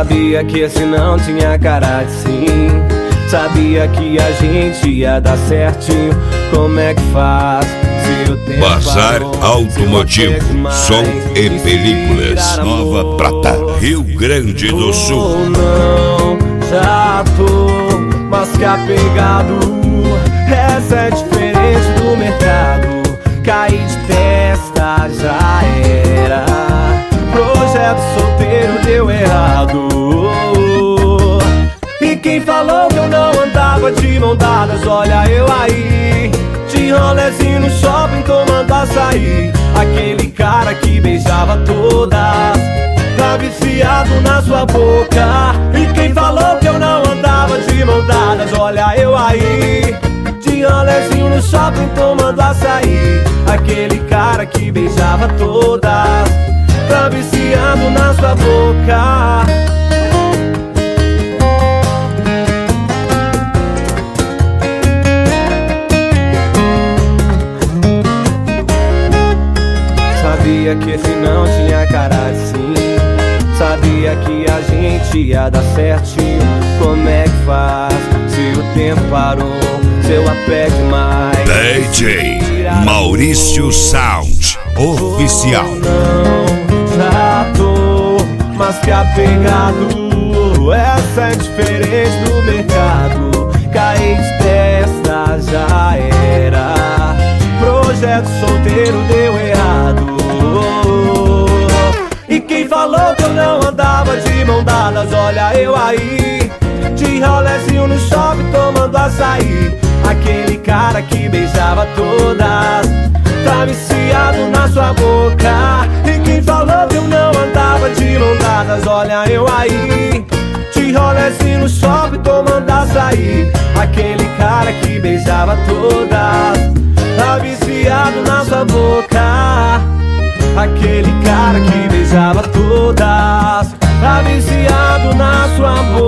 Sabia que esse não tinha cara de sim. Sabia que a gente ia dar certinho. Como é que faz? Se o tempo Bazar parou, Automotivo, som e películas, Nova Prata, Rio Grande do Sul. Não, já tô mais que apegado. Essa é diferente do mercado. Caí de testa, já era. Projeto solteiro deu errado. E quem falou que eu não andava de mão dadas? Olha eu aí, de rolezinho no shopping tomando açaí. Aquele cara que beijava todas, tá viciado na sua boca. E quem falou que eu não andava de mão dadas? Olha eu aí, de rolezinho no shopping tomando açaí. Aquele cara que beijava todas, tá viciado na sua boca. Sabia que esse não tinha cara de sim. Sabia que a gente ia dar certinho. Como é que faz? Se o tempo parou, seu apé demais. DJ Maurício Sound Oficial. Não, já tô mais que apegado. Essa é diferente do mercado. Caí de testa, já era. Projeto solteiro deu errado. E quem falou que eu não andava de mão dadas? Olha eu aí, de rolezinho no shopping tomando açaí. Aquele cara que beijava todas, tá viciado na sua boca. E quem falou que eu não andava de mão dadas? Olha eu aí, de rolezinho no shopping tomando açaí. Aquele cara que beijava todas, tá viciado na sua boca. Aquele cara que beijava todas, tá viciado na sua boca.